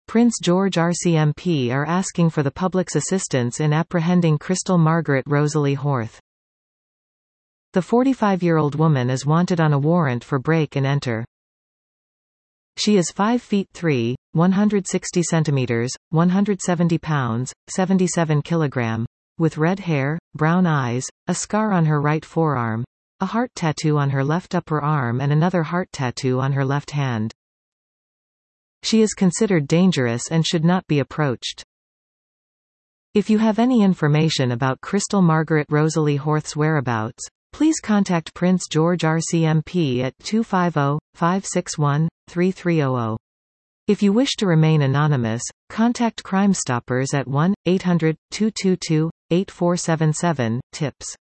Prince George RCMP are asking for the public's assistance in apprehending Crystal Margaret Rosalie Horth. The 45-year-old woman is wanted on a warrant for break and enter. She is 5 feet 3, 160 centimeters, 170 pounds, 77 kilogram, with red hair, brown eyes, a scar on her right forearm, a heart tattoo on her left upper arm and another heart tattoo on her left hand. She is considered dangerous and should not be approached. If you have any information about Crystal Margaret Rosalie Horth's whereabouts, please contact Prince George RCMP at 250-561-3300. If you wish to remain anonymous, contact Crime Stoppers at 1-800-222-8477, tips.